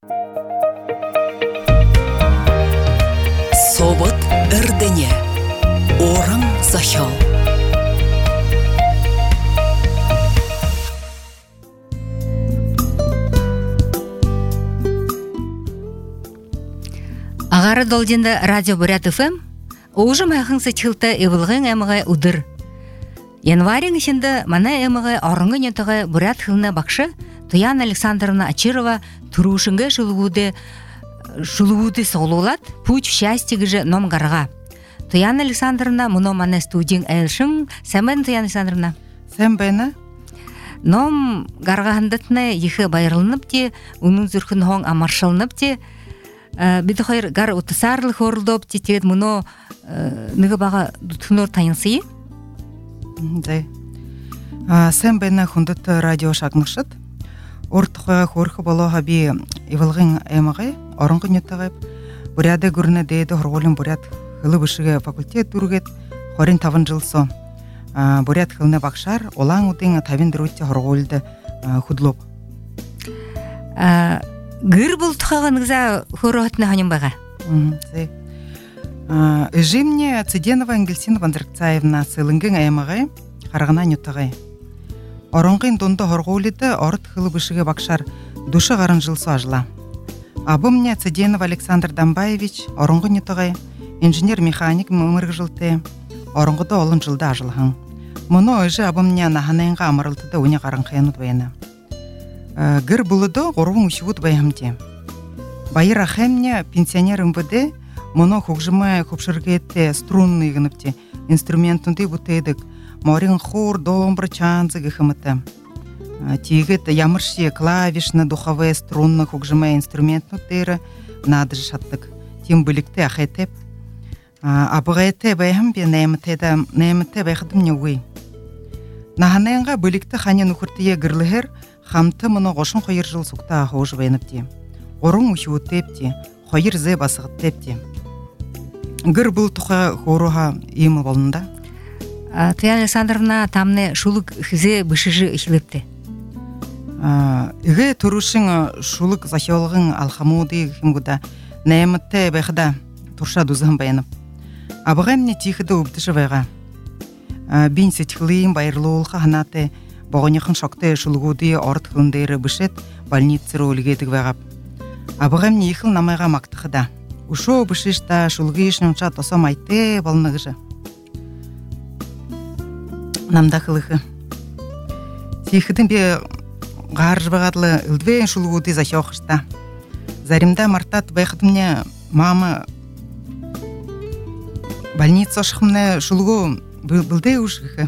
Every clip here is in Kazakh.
Собот эрдене. Орам захял. Агары долдинда радио Бурят ФМ ужым ахыңсы чылты евылғын әміғі удыр. Январин ішінде мана әміғі орынғы нетіғі Бурят хылына бақшы Туян Александровна Ачирова тұрушынғы шулуды соғылулат пуч счастье же ном гарга. Туян Александровна мұно мана студийн әйшің сәмен Туян Александровна? Сәм бәйні? Ном гарғандытны ехі байрылынып те, оның зүрхін хоң амаршылынып те, биді қайыр гар ұтысарлық орылдып тетет мұны нығы баға дүтінор тайынсыйы? Сәм бәйні хүндіт радио шағнықшыд. Ортықыға көркі болуға би евілғын әміғай, орынғы нетіғайып, Буряды көріні дейді ғырғолын Бурят ғылы бішіге факультет дүргет, хорин тавын жылсо. Бурят ғылыны бақшар, олаң ұдың тавин дүргетте ғырғолды құдылып. Гыр бұл тұқағаныңыза көрі өтіні ғанын баға? Жимне Циденова Ангельсинова Андрекцаевна сылыңгын әміғай, қарғына нетіғай. Орынғын донды ғырғолыды орыт ғылы бішіге бақшар душы ғарын жылсо ажыла. Абымне Циденов Александр Дамбаевич орынғы нетіғай, инженер-механик мөміргі жылты, орынғыда олын жылды ажылғын. Мұны өжі абымне наханайынға амырылтыды өне қарын қиянут байына. Гыр бұлыды ғорвың үшігіт байымде. Байыр ақемне пенсионер МВД мұны құқжымай құпшыргетті струнны ғыныпте инструментунды бұтайдық. Морин хор, домбра, чанзы ғымыты. Тегет ямырши клавишны, духовые струнны құқжымай инструментнуттері нады жашаттық. Тем білікті ақайтеп. Абығайты байымбе нәймітті байқыдым не өй. Наханайынға білікті қанен ұқыртые гірлігер Хамты мұны ғошын қойыр жыл сұқта ғоғы байыныпте. Орын үші өттепте, қойыр зе басығыттепте. Гір бұл тұқа ғоруға емі болында? Туян Александровна тамны шулық хізе бішіжі үшіліпті? Үгі тұрушың шулық захиолығын алхамуды ғымғыда нәймітті байқыда тұрша дұзығын байынып. Абығамне тихіді өптіші байға. Бен сетхілейін байырлуылға ханаты Боғынеқын шоқты шылғуды орт ғылындайры бішет больницыры өлігедік вағап. Абығамне ехіл намайға мақтықыда. Ушо бішешта шылғы ешнімша тосам айтты балынығыжы. Намда қылығы. Тихідің бе ғаржы бағадлы үлдвейін шылғуды захиоқышта. Заримда мартат байқытымне мама больница шықымне шылғу білдей ұшығы.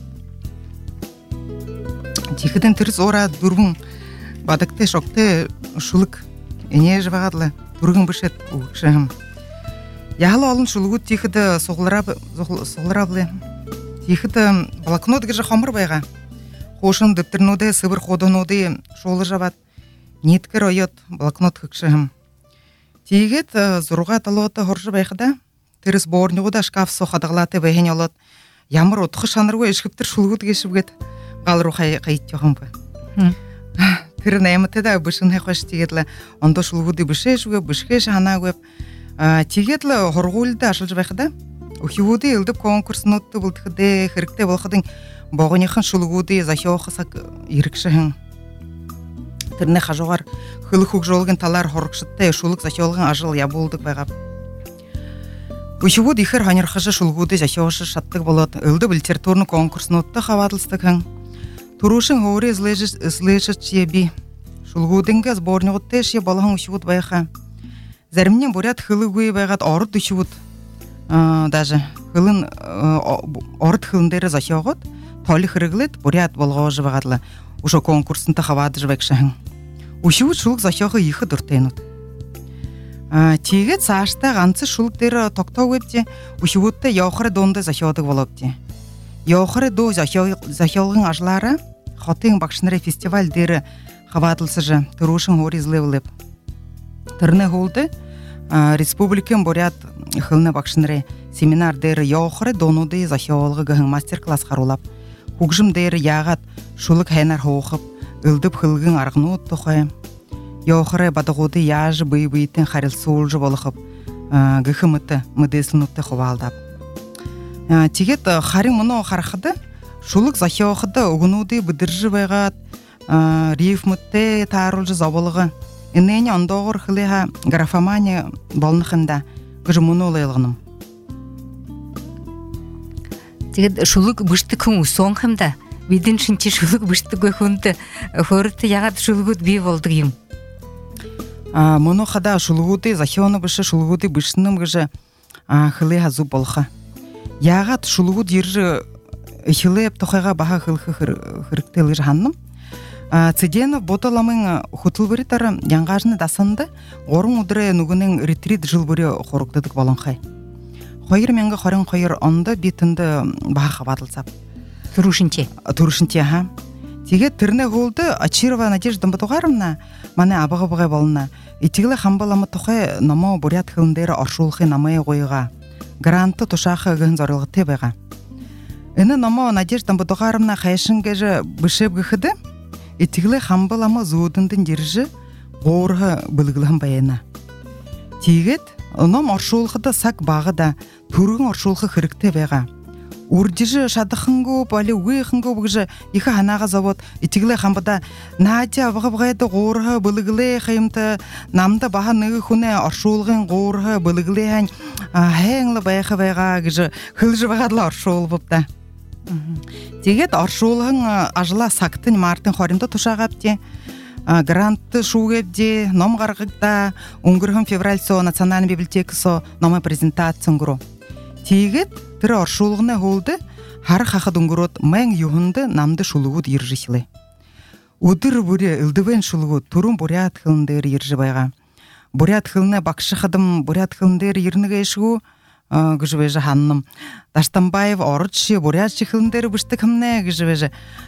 Тихіден түріз ора дұрбың бадықты шоқты шулық ене жывағадлы дұрғын бішет ұғықшығым. Яғылы олын шулығу тихіді соғылырабылы. Тихіді балакнод гіжі қомыр байға. Қошын дыптырнуды, сыбыр қодынуды шолы жабад. Неткер ойот балакнод қықшығым. Тихід зұрға талуаты ғоржы байқыда. Түріз борнығыда шкаф соқадығылаты бәйген олат. Ямыр отқы шанырғы ешкіптір шулығыд кешіп Қалыру қайт жоғым бұ. Түрін әміті да бұшын әқваш тегетлі. Онда шулғуды бұшы жүгі, бұшығы жана көп. Тегетлі ғырғулды ашылжы байқыда. Ухивуды үлдіп конкурсын өтті бұлтықыды, қырікті болқыдың боғынеқын шулғуды захиоқысақ ерікшіғын. Түріне қажуғар қылы құқ жолғын талар ғырықшытты шулық захиолғын ажыл ябылдық байғап. Ухивуд ихыр ғанерқыжы шулғуды захиоқышы шаттық болот. Үлдіп литературны конкурсын өтті қавадылыстықын. Турушын ғори слышат чеби. Шулғудынға сборнығытты ше балығын үшігіт байға. Зәрімнен Бурят хылы ғуй байғат орыт үшігіт. Даже хылын орыт хылындары захиоғыт. Толы хырығылет Бурят болғауы жывағадлы. Ушо конкурсынты қавады жывәкшіғын. Үшігіт шулық захиоғы ехі дұртайнут. Тегет сашта ғанцы шулықтары тоқтау өпте. Үшігітті яуқыры донды захиодық болыпте. Яуқыры до захиолғын ажлары Хотың бақшыныры фестивальдері қавадылсыжы тұрушын оризлевіліп. Тұрны ғолды республикан Бурят хылны бақшыныры семинардері яуқыры донуды захиолғы ғын мастер-класс қарулап. Құқжым дәрі яғат шулық хәнар хоқып, үлдіп хылғын арғыны өттіқы. Йохре бадагуды яжы бый-быйтын харил суулжы болохып, гыхымыты, мыдеслынутты ховалдап. Тегет харин мұны харахыды, шулық захиохыды угунуды быдыржы байгат, рифмытты таарулжы забылығы. Иннене ондоғыр хылыға графомания болнықында гыжы мұны олайлығыным. Тегет шулық бұшты күн соң хымда, бидін шынчы шулық бұшты көйхунды, хорытты яғат шулығыд бей болдық ем. Мұны қада шулығуды, захионы бұшы шулығуды бұшыным гыжы хылыға зу болға. Яғат шулығуд ержі хылып тоқайға баға хылғы хырықтелі жанным. Циденов боталамың хутыл бұритары яңғажыны дасанды, орын ұдыры нүгінің ретрит жыл бұры қорықтыдық болынқай. Қойыр менгі қорын қойыр онды бетінді баға қабадылсап. Турушынче, ха. Теге түріне ғолды Ачирова Надежда Батуғарымна, маны абығы-бұғай болына. Итігілі қамбаламы тұқай намау бұрят қылындері аршулықы намай қойыға. Гранты тұшақы ғын зорылғы тебеға. Іні намау Надежда Батуғарымна қайшын кәжі бұшып ғыхыды, итігілі қамбаламы зуыдындың держі ғорғы білгілім байына. Тегет, ном аршулықыды сақ бағы да түргін аршулықы қырықты бәға. Урдижи шадықын көп, али уйқын көп ғыжы екі ханаға завод, итігілі қамбада Надя бұғы-бұғайды ғорғы білгілі қайымты, намды баға нығы құны аршулығын ғорғы білгілі ән әңлі байқы байға ғыжы қылжы бағадылы аршул бұпта. Тегет аршулығын ажыла сақтын мартын қорымды тұшағапте, грантты шуғепде, ном ғарғықта, ұңғырғын февральсо национальный библиотекасо номы презентациян ғыру. Тегет тірі аршулығына ғолды, хар қақыд ұңғырот мәң юғынды намды шулығуд ержісілі. Удыр бұре үлдівен шулығуд тұрын бұрят қылындер ержі байға. Бұрят қылына бақшы қыдым, бұрят қылындер ернігі ешіғу, гыжвежа ханным. Даштанбаев орытшы, бурятчы хылындары бұшты кімне гыжвежа.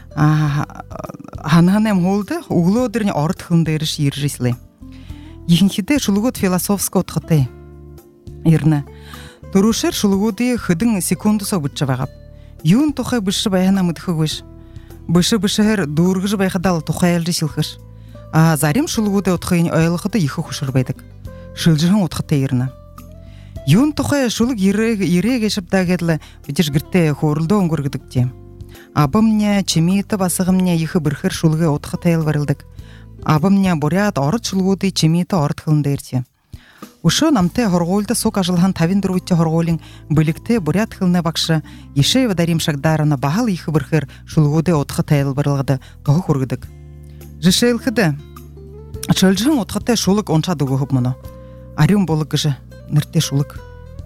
Ханғанем холды, углы одырне орыт хылындары шиержіслі. Ехінхіде шулығуд философсқа отқыты. Ерні. Тұрушыр шулығуды хыдың секундуса бұтчы бағап. Юн тұқай бұшы байхана мұдқы көш. Бұшы-бұшығыр дұрғыжы байқадал тұқай әлді сілхыш. Зарим шулығуды отқайын ойлықыды ехі құшыр байдық. Шылжығын отқыты ерні. Юн тұқай шулық ере кешіп дағедлі бітеш гіртті қорылды оңғырғыдық. Абымне, чемейті басығымне ехі бірхір шулығы отқы тәйіл варылдық. Абымне бурят орыт шулығуды чемейті орыт қылынды ерте. Ушы намты хорғолды сок ажылған тавин дұрвытте хорғолың білікті бурят қылына бақшы ешей вадарим шағдарына бағал ехі бірхір шулығуды отқы тәйіл варылғыды тоғы көргідік. Жышайлқыды. Чөлжің отқыты шулық онша дұғы мұны. Арюм болық гыжы. Нырте шулық.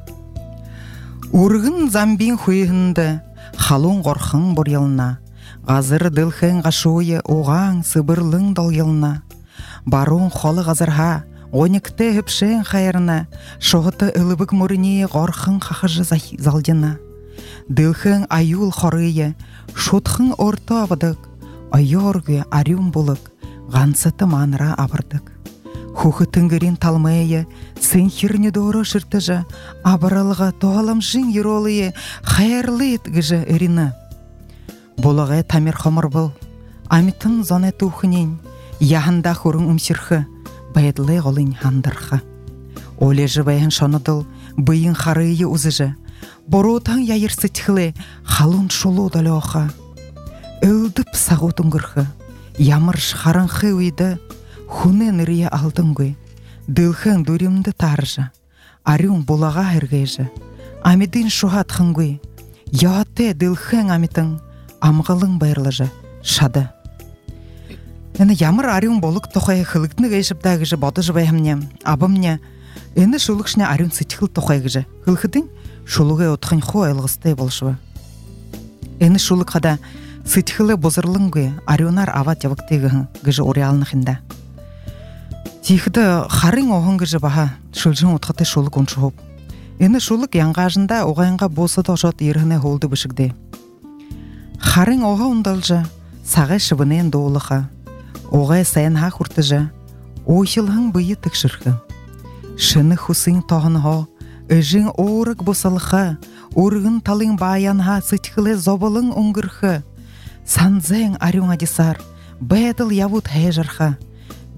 Урғын замбин хуйғынды, халун ғорқын бұр еліна, ғазыр дылхын ғашуы оған сыбырлың дал еліна, барун қолы ғазырға, оникті үпшен қайырына, шоғыты үлібік мұрыне ғорқын қақыжы залдена, дылхын аюл қорыйы, шутхын орты авыдық, айорғы арюм болық, ғансыты маныра абырдық. Хухы түнгірін талмайы, сын хирні дору шыртыжа, абыралыға тоғалам жын еролыйы, хайырлы етгіжі өріні. Болығы тамир қомыр бұл, амитын зоны тухынен, яғында құрың умсірхі, байыдлы ғолын хандырхы. Оле жывайын шоныдыл, бұйын харыйы ұзыжы, боротан яйырсы тіхілі, халун шолу далі оқа. Үлдіп сағу түнгірхі, ямырш харынхы үйді, Хуны нырия алдыңгы, дылхын дуримді таржы, арюн болаға әргейжі, амидын шуғат хыңгы, яғатты дылхын амитың, амғалың байырлыжы, шады. Әні ямыр арюн болық тоқай қылықтыны ғайшып дағыжы бады жыбайымне, абымне, әні шулықшыне арюн сытықыл тоқайғыжы, қылқыдың шулығы отқын қо айлғыстай болшывы. Әні шулықада сытықылы бозырлыңгы, арюнар ават явықтығығын ғыжы ориалынықында. Тихді харың оғын ғыжы баға шылжың отқыты шулық оншығып. Әні шулық яңғажында оғайынға босы дошот еріғіне холды бішігді. Харың оға ондалжы, сағай шыбынен доғылыға, оғай сайынға құртыжы, ойшылғын бұйы тікшіргі. Шыны хусың тоғынға, өжің орық босалыға, орығын талың баянға сытқылы зобылың оңғырғы. Санзәң арюң адисар, бәділ явут әжірға.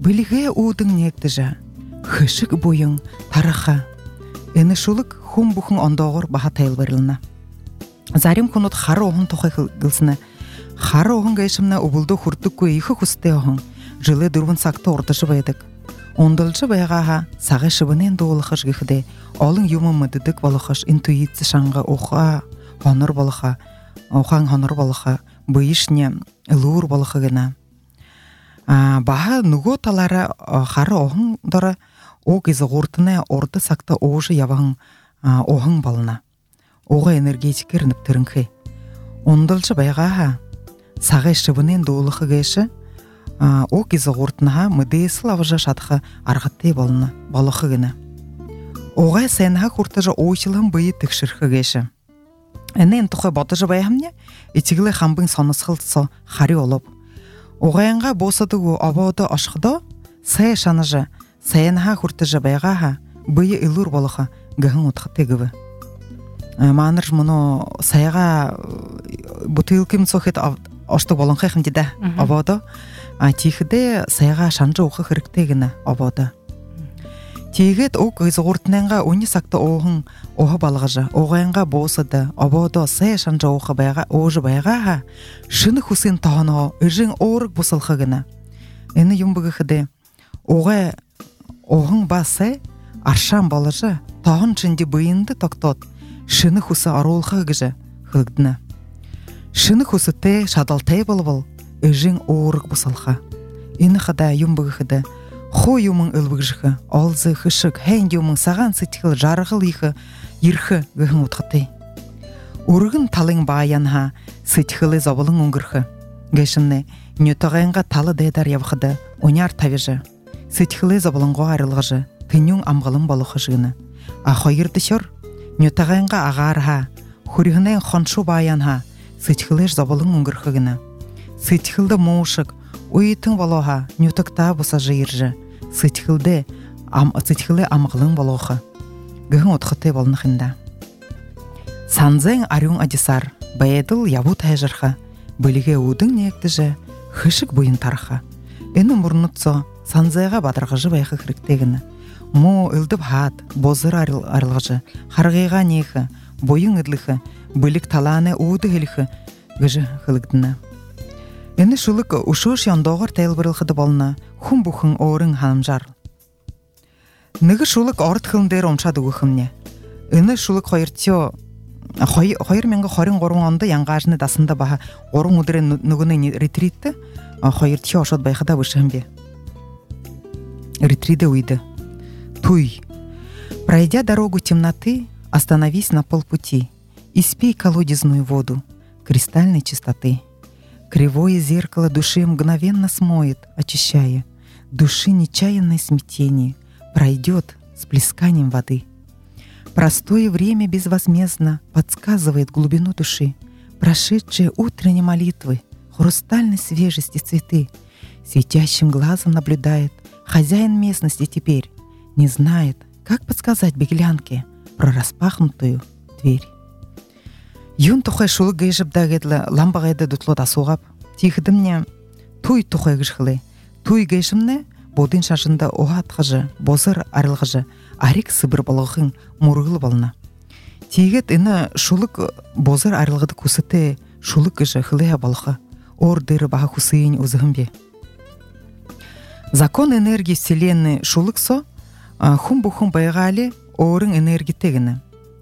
Біліге удың нектіжі, хышық бойың тараха. Эні шулық хум бұхын ондоғыр баға тайыл барылына. Зарим құнут хары оғын тоқай қылсына. Хары оғын ғайшымна ұбылды құрттық көй иқы құсты оғын. Жылы дұрбын сақты орташы байдық. Ондылчы байғаға сағы шыбынен доғылықыш ғыхыды. Олың юмы мұдыдық балықыш интуиция шаңға оға ғоныр балыға, оған ғоныр балыға, бұйышне ұлуыр балықы ғына. Баға нүго талары хары оғын дұры оқ езі ғортыны орды сақты оғышы ябағын оғын балына. Оға энергетикер нүптірінгі. Ондылчы байғаға сағы шыбынен доғылықы ғайшы оқ езі ғортыныға мұдейсіл авыжа шатықы арғатты балына, балықы ғына. Оға сәніға құртыжы ойшылығын бұйы тікшіргі ғайшы. Әнен тұқы батыжы байғамне, етігілі қамбың сонысқылтысы қари олып. Оғайынға босыдығы абауды ашқыды, сәй шаныжы, сәйініға құртыжы байғаға бұйы үлір балықы ғығын ұтқыты ғывы. Маңыр мұны сәйіға бұтылкім соқет ашты болыңқы қымдеді абауды, тейхіде сәйіға шанжы оқы қырықтегіні абауды. Тегет оқ ғызғыртынанға өне сақты оғын оғы балғыжы, оғайынға босыды, абауды сәй шанжы оқы оғыжы байғаға шыны хүсін тағыны үржің орық бұсылқығыны. Әні юмбығы қыды, оғын басы аршан балыжы, тағын чынды бұйынды тоқтот, шыны хүсі арулқы ғыжы қылғдыны. Шыны хүсі те шадалтай бол, үржің орық бұсылқы. Әні қыда юмбығы қыды, Хо юмың ылбығжығы, алзы, хышық, хәйін юмың саған сытқыл жарғыл иқы, ерхі ғығын ұтқыты. Урығын талың баянға, сытқылы забылың ұңғырқы. Гәшінне, нөтағайынға талы дайдар явқыды, оняр тавежі. Сытқылы забылыңға арылғыжы, тынюң амғылың балықы жығыны. Ахойырды шыр, нөтағайынға ағарға, хұрығынайын қоншу баянға, сытқылы забылың ұңғырқығыны. Сытқылды моушық, ойытың балуға, нөтікта бұса жайыржы. Сытқылы амғылың балуға. Ғығын отқыты болнықында. Санзың арюң адисар, байеділ ябу тәжірға, біліге удың нектіжі, хышық бұйын тарға. Әні мұрнытсо, санзайға бадырғыжы байқы қырықтегіні. Мо үлдіп хат, бозыр арылғыжы, қарғайға нейхі, бойың үдліхі, білік таланы уды ғыліхі, ғыжы қылықтыны. Әні шулық ұшуш яндоғыр тәйіл бірілхіді болына, хұм бұхын орың ханымжар. Нығы шулық орт қылындер омшады ұғымне. Әні шулық қойыр менгі қорын қорың онды яңғажыны дасында баға орың ұдыры нүгіні ретритті, қойыртio ошад байқыда вышымбе. Ретриде уйды. Туй. Пройдя дорогу темноты, остановись на полпути и спей колодезную воду кристальной чистоты. Кривое зеркало души мгновенно смоет, очищая. Души нечаянное смятение пройдет с плесканием воды. Простое время безвозмездно подсказывает глубину души. Прошедшие утренние молитвы, хрустальной свежести цветы. Светящим глазом наблюдает хозяин местности теперь. Не знает, как подсказать беглянке про распахнутую дверь. Юн тухай шулы гайжып дагедлі ламбағайды дутлы да соғап, тихідімне туй тухай гыжхылы. Туй гайжымны бодын шашында оға атқыжы, бозыр арылғыжы, арик сыбыр балығын мұрғылы балына. Тегет іні шулық бозыр арылғыды күсіті шулық гыжы хылыя балығы, ордыры баға күсейін өзігімбе. Закон энергии вселенной шулық со, хум-бухум байғалы орын энергии тегіні.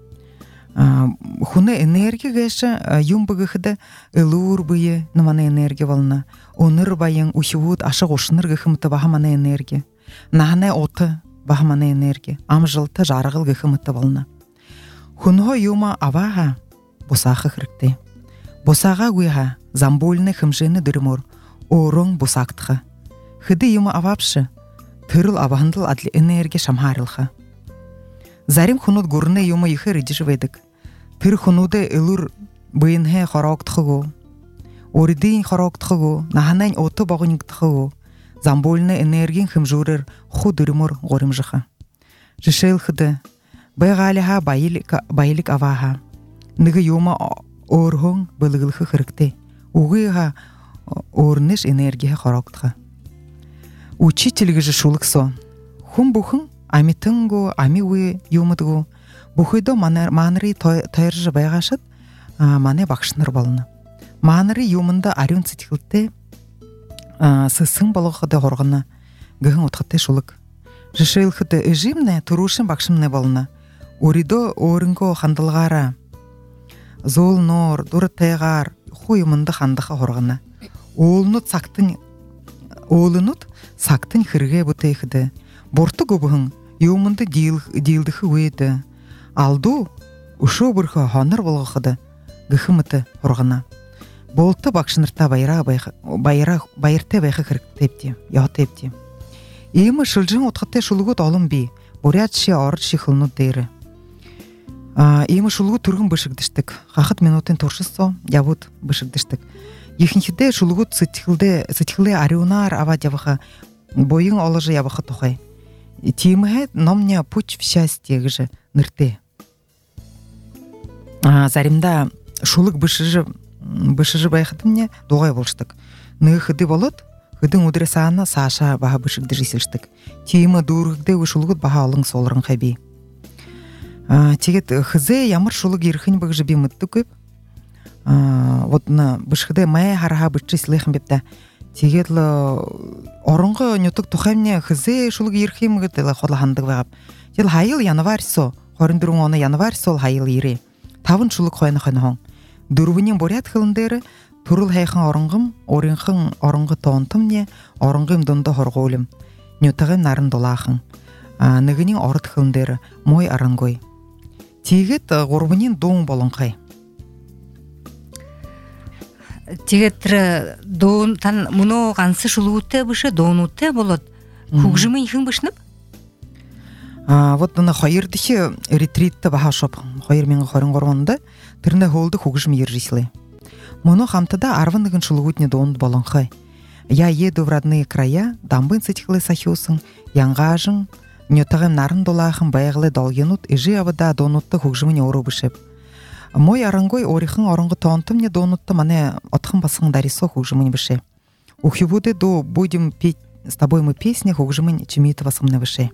Хуны энергия гэші юмбығы хыды ылуыр бұйы ныманы энергия балына. Оныр байын ухивуд ашық ошыныр ғықымыты бағаманы энергия. Нағаны оты бағаманы энергия. Амжылты жарығыл ғықымыты балына. Хунго юма аваға босақы қырыкты. Босаға гуйға замбольны хымжыны дүрмор орың босақтығы. Хыды юма авапшы тырыл авандыл адлы энергия шамхарылға. Зарим хунуд гурны юма ихы рыдижведік. Тыр хунуды ылыр бұйынхе қарауқтығу. Оридейн қарауқтығу, наханайн оты бағынықтығу. Замбольны энергиян хымжурыр ху дүрмор ғорымжыға. Жышыл хыды, байғалыға байлік аваға. Ныгы юма орғын бұлығылығы қырықты. Уғыға орныш энергия қарауқтығы. учитель гыжы шулыксо. Хум бухын амитынгу, амиуи юмыдгу. Бухойдо маныры тайржы байгашыт, мане бақшыныр болыны. Маныры юмында арюн цитилте сысын балығыды хорғына гыхын отқытты шулык. Жышылхыды ыжимне турушын бақшымны болыны. Уридо орынго хандылғара. Зол нор, дұры тайғар, хуйымынды хандыға хорғына. Олынут сақтын хырге бұтайхыды. Борты көбіхін юмынды дейлдіхі өйді. Алду ұшу бұрқы хоныр болғыды гыхымыты хорғына. Болты бақшынырта байырты байқы кіріктепті, яғытепті. Емі шылжың отқытты шулығыт олым бей, бурятши арыт шихылнут дейрі. Емі шулығы түргін бішігдіштік. Қақыт минутын туршысо, ябут бішігдіштік. Ехінхіде шулығыт сытхылы арионар ава дявыға, бойың олыжы ябықы тұқай. Тиіміге номня путь в счастье гыжы нырте. Заримда шулық бішіжі байқыдымне доғай болштық. Ны хыды болыт, хыдың удресаны саша баға бішігді жесілштік. Тиімі дұрғыды шулығыт баға алың солырын қайбей. Тегет хызе ямыр шулық ерхін бұғжы бей мұтты көп. Водына бішігі май хараға бішчі сілейхін бепті. Тегетлі орынғы нөтік тұхаймне хызе шулық ерхім ғыдылы қодлахандық бағап. Тел хайыл янывар со, қорындырың оны янывар сол хайыл ере. Тавын шулық қойны қойны. Дүрвінен борят қылындары, тұрыл хайқын орынғым, орынғын орынғы тоғынтымне, орынғым дұнды хорғы өлім. Нөтіғым нарын долақын. Нығынен орыт қылындары, мой арангой. Тегет ғорбінен доң болынқай. Тегеттірі доғын, тан мұны ғансы шулуытты бұшы, доғын ұтты болот. Хугжымын ихын бұшынып? Вот на хайырдыхи ретритті баға шоп. Хайыр менгі хорын ғорғанды, түріне холды хугжым ержислы. Мұны қамтыда арвындығын шулуытне доғын болынқай. Я еду в родные края, дамбын сетіқлы сахиосын, яңғажын, нөтіғым нарын долағын байғылы долгенут, ежи авыда доғынутты хугжымын ору бішіп. Мой арангой орихын орынғы тоғынтымне доғынутты мане отқын басың дарисо хугжымын біші. Ухивуды до будем петь с тобой мы песни хугжымын чемейті басымны біші.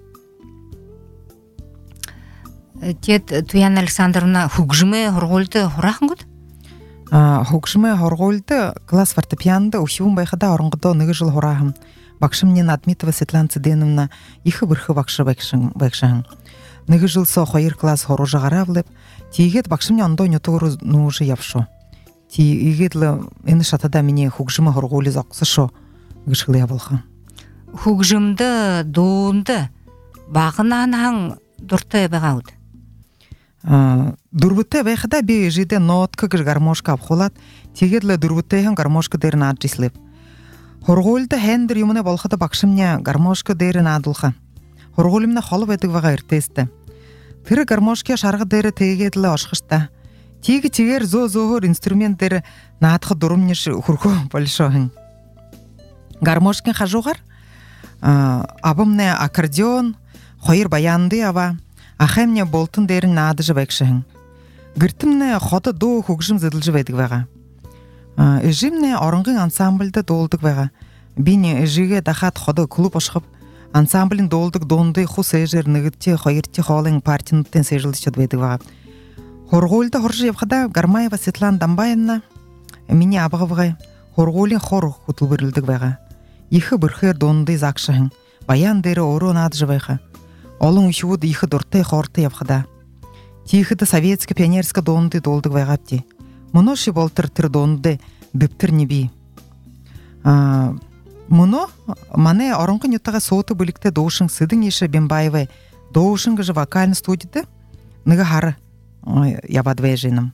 Тет Туян Александровна хугжымы хорғолды хорақын көд? Хугжымы хорғолды класс фортепианды ухивун байқада орынғыда нығы жыл хорағым. Бақшымнен Адмитова Светлана Циденовна ихы бірхі бақшы байқшағын. Нығы жыл со қойыр класс хору жағаравлып, тегет бақшымне ондо нөтігірі нұжы япшу. Тегетлі әні шатада мене хугжымы хорғолы зақсы шо ғышқылы ябылға. Хугжымды, доғынды, бағынан аң дұрты бағауды? Дұрбытты байқыда бей жиде нотқы ғыр гармошка апқолат, тегетлі дұрбытты әң гармошка дәрін аджислеп. Хорғолды хәндір юмыны болғыда бақшымне гармошка дәрін адылға. Хорғолымны қолып әдік ваға үртесті. Тірі гармошке шарғы дәрі тегетлі ашқышта. Тегі тегер зо-зоғыр инструменттері наатқы дұрымнеш құрқу болшоғын. Гармошкен қажуғар, абымны аккордеон, қойыр баянды ава, ахемне болтын дәрін наадыжы бәкшіғын. Гіртімні ходы до хугжым зыдылжы бәдік ваға. Эжимне орынғын ансамбльді долдық ваға. Бейне эжіге дақат ходы клуб ашқып, ансамблін долдық донды хус эжер нығытте қойыртте қолың партинуттен сежілді чөд бәдік ваға. Хорғолды хоржы епқада Гармаева Светлана Дамбайынна мене абығы хорғолын хор құтыл бірілдік ваға. Ихы бірхер донды зақшығын. Баян дәрі ору надыжы байға. Олың үшуыд ихы дұрттай хорты епқада. Тихыды советскі пионерскі донды долдық вайғапти. Мұны ши болтыр тір донды дыптыр небей. Мұны мане орынғы нөттіға соты білікті доушың сыдың еші Бембаевай доушың ғыжы вокальны студиді нығы хары ябадвай жиным.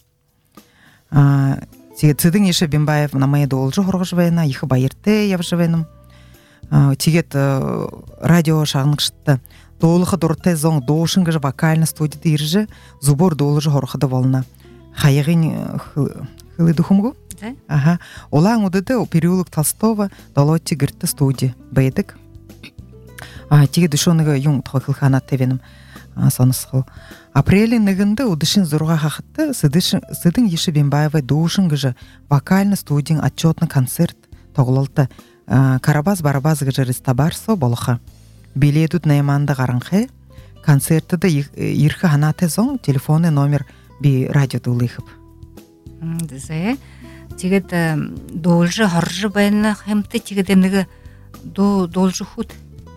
Сыдың еші Бембаев намайы доолжы хорғыжы вайына, ихы байырты явжы вайным. Тегет радио шағынық шытты. Доолығы дұрттай зоң доушың ғыжы вокальны студиді иржі зубор доолжы хорғыды болына. Хайығын хылы дұхымғу? Ага. Олаң удыды переулок Толстого долотти гірті студия бәйдік. Теге дүшоныға юң тұқылхана тевенім сонысқыл. Апрелі нығынды удышын зұрға қақытты сыдың еші Бембаевай доушың ғыжы вокальны студияң отчетны концерт тоғылылты Карабас-барабас гыжырыс табарсо болха. Билетут найманды гаранхы. Концертыды ирхы ханаты зоң телефоны номер би радио дулыхып. Десе тигет должы харжы байны хэмты тигет эмнеге должы худ.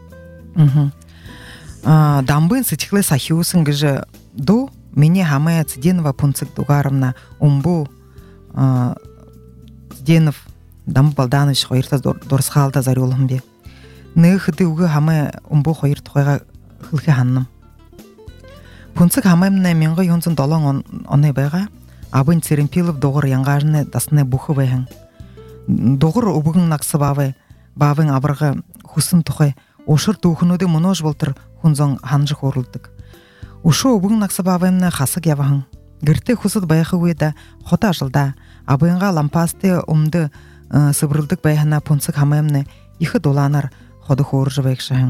Дамбын сычхлы сахиусын гыжы ду мне хамая Цыденова Пунцык Дугаровна умбу Цыденов Дамбы Балданович хойырта дорсхалда зарюлым бе. Ныхыды угы хамая умбу хойыр тухайга хылхы ханным. Пунцык хамаймна менға юнцын долон онай байга абын Церемпилов доғыр яңғажыны дасыны бухы байхын. Доғыр убығын нақсы бавын абырғы хусын тухай ошыр тухынуды мұнож болтыр хунзон ханжы хорылдық. Ушу убығын нақсы бавымна хасық явахын. Гірті хусыд байхы уйда хота жылда абынға лампасты умды сыбырылдық байхына Пунцык хамаймны ихы доланар ходы хоржы байқшахын.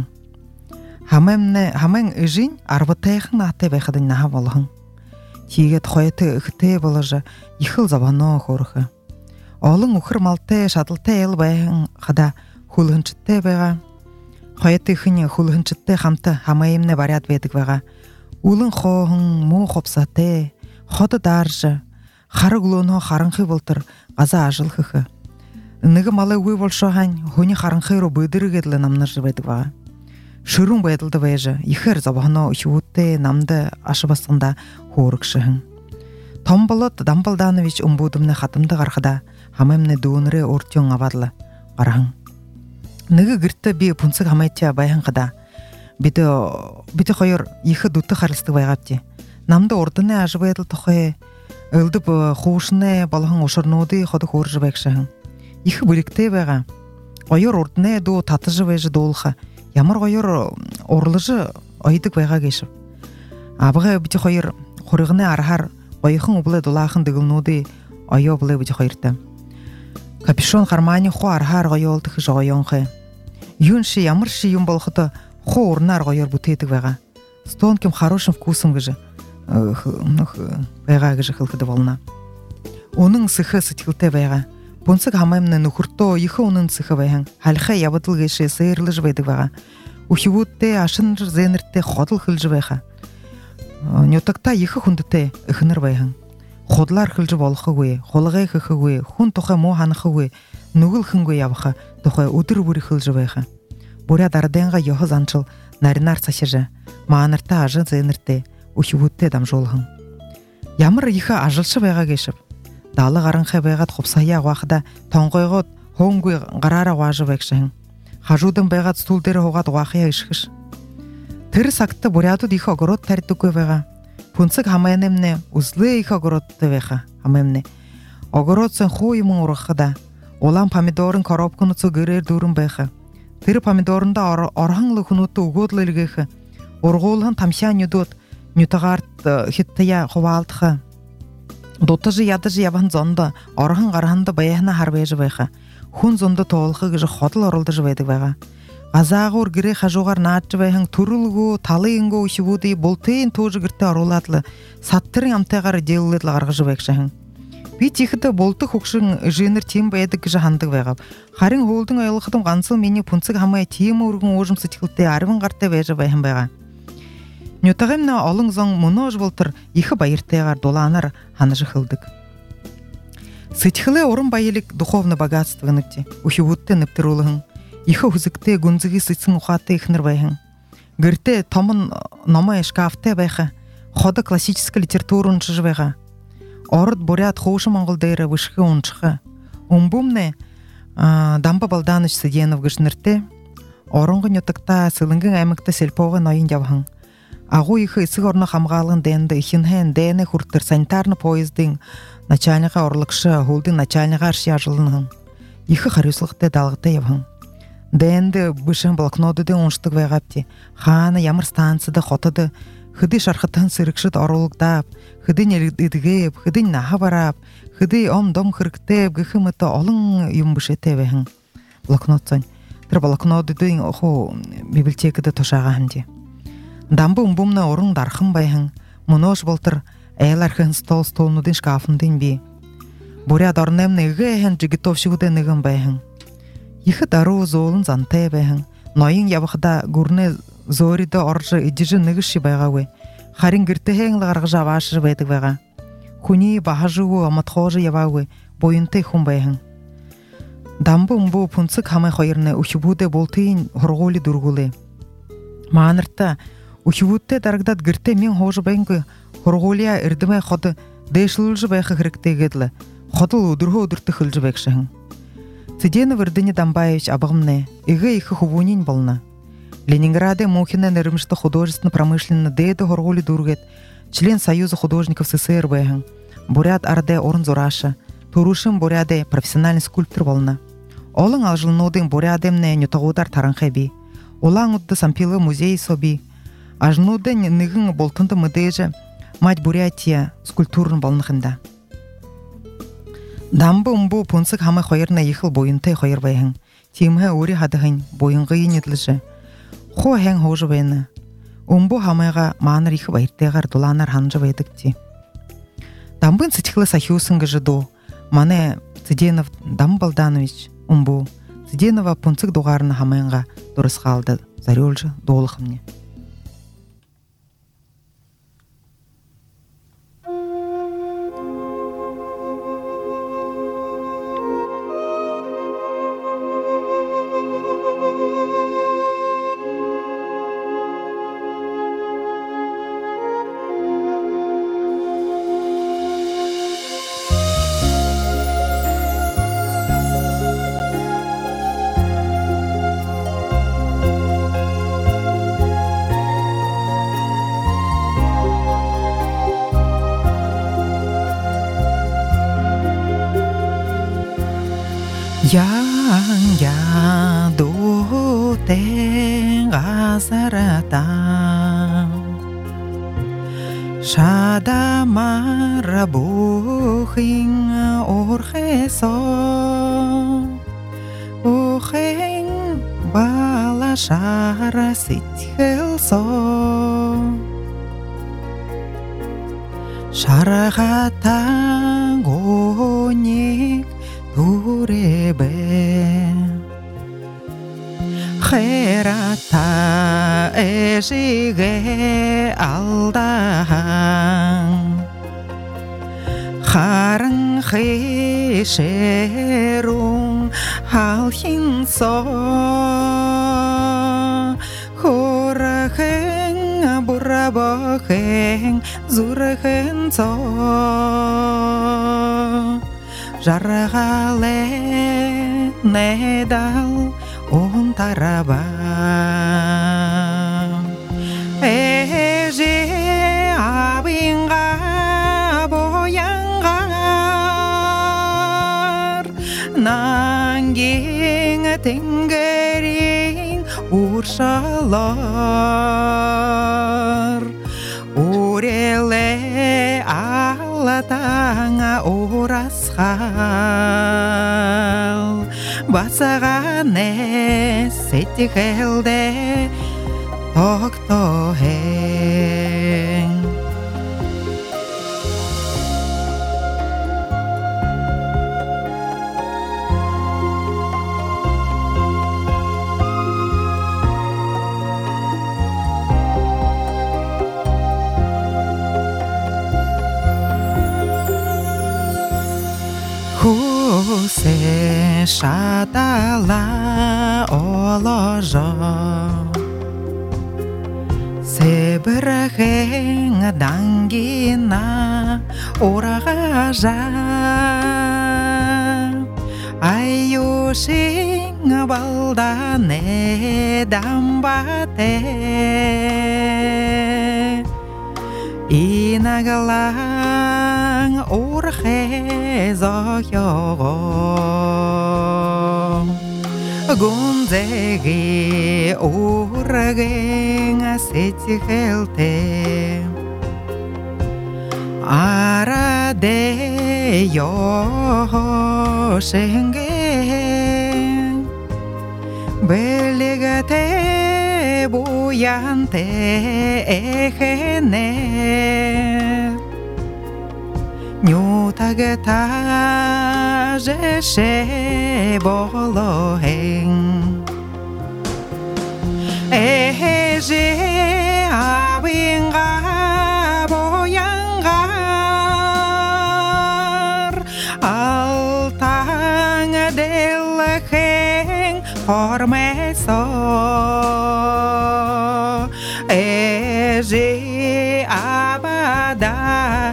Хамайн ыжин арбытайхын аттай байхадын наха болғын. Тигет хойты ыхты болыжы ихыл забано хорхы. Олың ухыр малты шатылты ел байхын қада хулғынчытты байға. Хойты ихыне хулғынчытты хамты хамайымны барят бедік байға. Улың хоғын му хопсаты, ходы даржы, хары гулуно харынхы болтыр ғаза ажыл хықы. Ныгы малы уй болшоған, хуни харынхы ру быдырыгедлі намныржы бедік байға. Шырун байдылды байжы, ихыр забағыно үшуытты намды ашы басында хорықшығын. Томболот Дамбалданович умбудымны хатымды қарқыда, хамаймны дуыныры ортион авадлы қарағын. Ныгы гіртті бі Пунцык хамайтия байхын қыда. Биті қойыр ихы дутты қарылсты байғапти. Намды ордыны ажы байдыл тұқы, ылдып қуышыны балығын ошырнуды ходы хоржы байқшығын. Ихы бөлікті байға. Қойыр ордыны ду татыжы байжы долға. Ямар қойыр орлыжы ойдық байға кешіп. Абығы біті қойыр қорығыны архар ойықын ұбылы долағын дығылнуды ойы ұбылы біті қойырды. Капюшон қарманы қо архар қойы олдықы жоғайонқы. Юнши ямырши юм болғыды қо орнар қойыр бұты етік байға. Стон кем хорошым вкусым гыжы байға гыжы қылқыды болына. Оның сықы сытылты байға. Пунцык хамаймны нухурто ихы оның сықы байхын. Халқы ябытыл геші сыйырлы жыбайды байға. Ухивутте ашын зеніртте ходыл қылжы байға. Нютакта ихы хундыте ихыныр байхын. Ходлар қылжы болқы гөй, холығай қықы гөй, хун тоқай мо ханықы гөй, нүгіл хын гөй ябықы, тоқай удыр бүрі қылжы байхы. Буря дарденға йоғы занчыл, наринар сашыжы, маанырта ажы зеніртте, ухивутте дам жолғын. Ямыр ихы ажылшы байға кешіп. Далы ғарынқай байғат қопсая уақыда тоңғойғыт хоңгөй ғарара уажы байқшығын. Хажудың байғат стулдері хоғат уақия ішкіш. Тыр сакты буряду дихо огород тариту көй байға. Пунцык хамайнемне узлы их огородты байға хамайнемне. Огород сын хуймың ұрықыда. Олан помидорын коробкыны цугырыр дұрын байға. Тыр помидорында орғанлы құнутты угодлы үлгіхі. Орғолын тамшан юдот нютағарт хиттая ховалтықы. Дотыжы ядыжы ябан зонда, орған қарғанды баяғына харбайжы байға. Хун зонда тоғылқы гыжы хотыл орылдыжы байды байға. Ғазағы оргірі қажуғар наатжы байғын тұрылғы, талыйынғы үшігуды болтайын тоғжы гірті орылатлы, саттырын амтайғары дейлетлі қарғыжы байқшағын. Би тихіті болты хұқшың жиыныр тем байды гыжы хандық байғап. Қарың холдың айлықыдың ғансыл мені Пунцык хамай тем ұрғын ожым сытықылты арвын қарты байжы байғын байға. Нютағымна олың зоң мұнож болтыр, ихы байыртайғар доланар ханажы қылдық. Сытықылы орын байылық духовны богатствыныпте, ухивутты ныптырулығын, ихы хузыкты гунзығы сытсын ұқаты ихныр байғын. Гірті томын номы шкафты байға, ходы классический литературын жыжы байға. Орыд бурят хоушы монголдайры вышқы оншықы. Умбумны Дамбы Балданович Цыденов гышнырты, орынғы нютықта сылыңгын аймықта селпоғы нойын явғын. Ағу ихы ісік орны қамғалын дәнді ихінхен дәні құрттыр санитарны поездың начальныға орлықшы ғолдың начальныға арши ажылынығын. Ихы қарюслықты далғыты евғын. Дәнді бұшын блокнодыды оңшытық вайғапти. Ханы ямыр станцыды қотыды. Хыды шарқытын сырықшыд орылықтап, хыды нелігдігіп, хыды наға барап, хыды ом-дом қырықтып, гіхіміті олың юмбышеті вайғын. Блокнодсын. Тір блокнодыдың оқу библиотекіді тошағанды. Дамбы умбумны орын дархын байхын, мұнош болтыр, әйлархын стол-столнудың шкафындың бей. Буря дорнемны үгі әхін жігітовшығыды нығын байхын. Ихэ даруу зоолон зантай байхан ноён явахда гүрнэ зөөридө орж ижиж нэгш байгаагүй. Харин гэртэхэн л гаргаж авааш байдаг байгаа. Хүний бахажгүй аматхож яваагүй буянтай хүн байхан. Дамбумбу пунцэг хамай хоёрны өчбүүдэ болтын хургуули дургуулээ. Маанарта өчбүүдтэй дарагдаад гэртээ мен хууж байнгүй хургуулиа эрдэмэ хот дэшлүүлж байх хэрэгтэйгээд л ходол өдрөө өдөртө хөлж байгшахан. Цэдэнэ вэрдэни Дамбаевич абагмне эгэ их хувунин болно. Ленинграде Мухина нэрмэштэй художественно-промышленный дэдэ хургуули дургээд член Союза художников СССР байхан. Бурят Арде орон зураша, турушин буряде профессиональный скульптор болно. Олон алжылнуудын бурядемне нютагудар таранхай би. Улаан удды сампилы музей соби. Ажнуудын нэгэн болтонды мэдээж мать Бурятия скульптурын болнохында. Дамбы умбу пунцэг хамай хоёрна ихэл буянтай хоёр байхан. Тимхэ өри хадахын буянгын нэдлэжэ. Хуу хэн хууж байна. Умбу хамайга маанар их баяртайгаар дулаанаар ханж байдаг ти. Дамбын цэцгэлээс ахиусан гэж дөө. Манай Цэдэнов Дамбалданович умбу. Цэдэнова пунцэг дугаарна хамайнга дурсгаалда зориулж дуулах мне. Yang do teng azarata Shada marabuhin orcheso Ochen bala shara sithelso Sharagata gonik Turebe Kherata ejige aldahan Kharang khisherung halhinso Khoraheng burabaheng zurhenso Jargale nedal on taraba Eje abinga boyangar Nanging tingering urshalar Urele alatanga orashal Basagane setihelde toktoheng Se şadala olojo Se berheng dangina oraja Ayushing baldane dambate Inagalang orhe zoyogo Gunzegi orgeng setihelte Arade yoshenge Beligate buyante ejene 뉴타게 타제세 볼로행 에헤제 아윙가 보양가 알탕 델행 포르메소 에제 아바다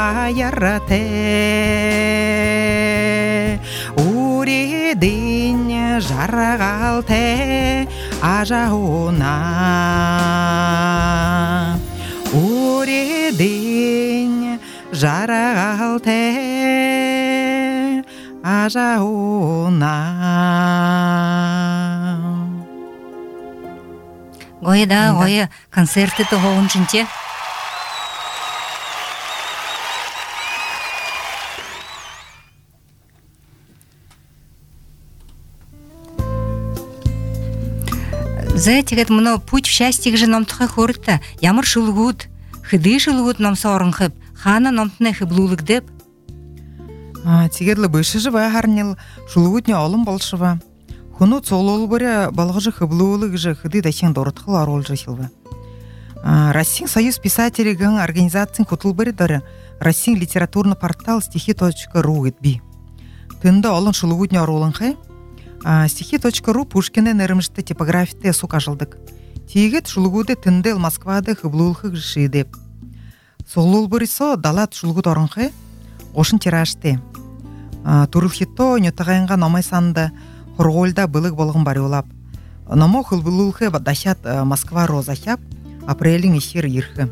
바야라테 우리 딘 자라갈 때 아자오나 우리 딘 자라갈 때 아자오나 거기다 거기 концерт도 하온 진짜 Зэтигэт мына путь в счастье же номтха хорта ямар шулгут хыды шулгут номса орынхып хана номтны хыблулык деп тигерлі бышыжы харнил шулгутне олым болшыва хуну цолол бөрі балғыжы хыблулык же хыды дачен доротхыл арол жахилва Российский союз писателей гын организациян кутул бөрі дары Российский литературный портал стихи.ру гитби тында олын шулгутне аролынхы стихи.ру Пушкинен нермішті типографите сука жылдық. Тегет шулгуды тіндел Москвады хыблулхы жыши деп. Солул бұрысо далат шулгуд орынхы, ошын тиражты. Турылхито нютағайынға номай санды, хорголда былық болғын бары олап. Номо хылбулулхы дашат Москва розахяп, апрелін ешер ерхі.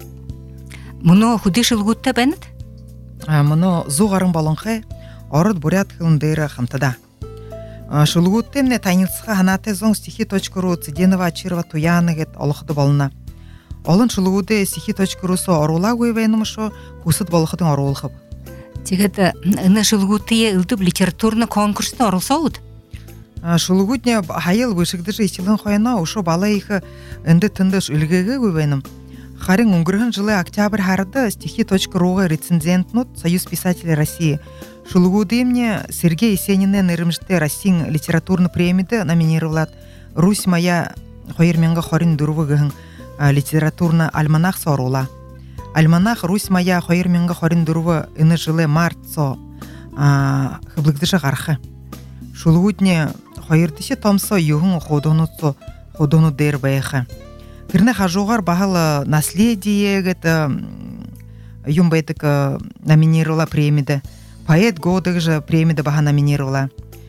Мұны худы шулгудта бәнід? Мұны зуғарын болынхы, орыд бурят хылындыры қамтыда. Шулгуттемне тайнылсыға ханаты зоң стихи.ру Циденова Ачирова Туяныгет олықыды болына. Олын шулгуды стихи.ру-со орула көйвейнымышо кусыд болықыдың орулқып. Тегет үні шулгуттые үлдіп литературны конкурсны орылса ұд? Шулгудне хайыл вышыгдыжы ешілін қойына ұшо бала ехі үнді тындыш үлгегі көйвейнім. Харин унгрыхын жылы октябрь харды стихи.ру-ға рецензент-нут Союз писателей России. Шулгудымне Сергей Есенинен нермішті Российский литературный премиды номинировалат. Русь моя хойырменға хорин дұрвығығын литературный альманах сорула. Альманах Русь моя хойырменға хорин дұрвы үні жылы март со хыблыгдышы ғарқы. Шулгудне хойырдышы томсо юғын ходуну дер бәйқы. Кірні хажуғар бағалы наследие гэты юмбайтык номинировала премиды. Поэт года же премида баха номинировала.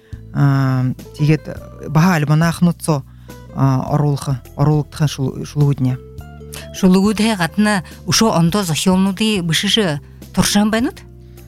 Тигет баха альманах нутсо орулықтыға шулгудне. Шулгудhe қатына ұшо ондо захилнуды бышыжы тұршан бәнуд?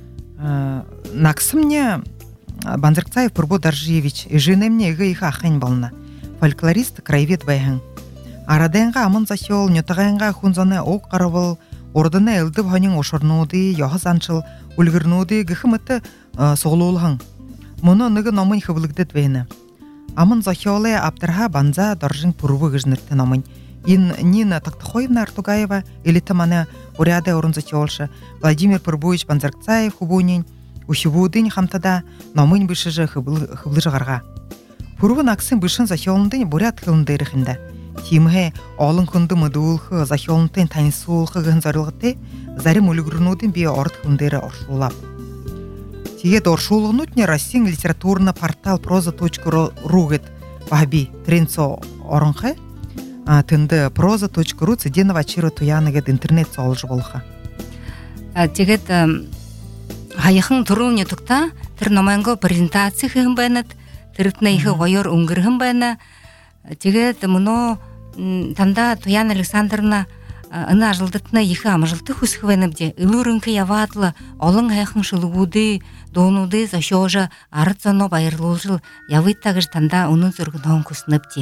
Наксымне Банзыркцаев Пурбо Даржиевич еженемне ығы иха ахын балына. Фольклорист краевед байхын. Арадайынға амын захил, нютағайынға хунзаны оқ қарывыл, ордыны әлді бұханын ошырнуды, яғыз аншыл, үлгірнуды гіхімітті соғылуылғын. Мұны нығы номын хыбылыгдет вейні. Амын захиолы аптырға банза даржын пұрвы ғыжнырты номын. Нина Тактахоевна Артугаева, элита маны уряды орын захиолшы, Владимир Пурбович Банзыркцаев хубунин, ухивудын хамтада номын бішіжі хыблыжы ғарға. Пұрвы наксын бішін захиолындың бурят хылынды еріхінді. Тимге олын күнді мұдуылғы захиолындың танысуылғы ғын зарылғыты зарим үлгірнудың бе орд хылындыры оршулап. Тегет оршулығынутне Российский литературный портал проза.ру гет бахби тренцо орынғы тынды проза.ру Циденова Ачирова Туяныгет интернет соғылжы болға. Тегет хайықын тұруыне тұқта тір номайынғы презентация хығын бәнет, тірітіне ехі ғойыр ұңгірғын бәні. Тегет мұны танда Туян Александровна ына ажылдытына ехі амыжылты хүсіхвенімде үлірінкі яватлы олың хайықын шылығуды, донуды зашожа арыцано байырлылжыл явыттағыш танда оның зүргін оң күсініпте.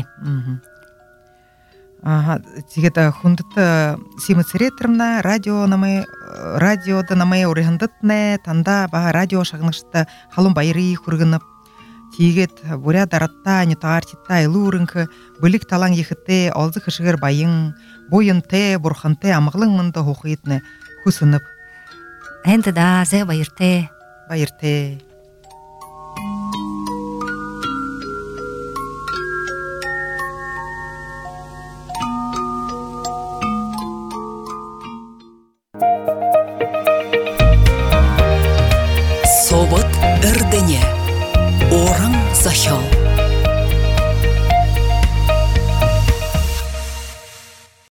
Тегет хундыты симыцеретрімна радиода намай орығындытны танда баға радио шағынышты халым байыры құрғынып. Тегет буря даратта нютағар титта илы урынқы бүлік талан ехітті алзы қышығыр байын, бойын те, бұрхын те, амығылың мұнды хоқиетні хүсініп. Энте да зе байырте. Байырте.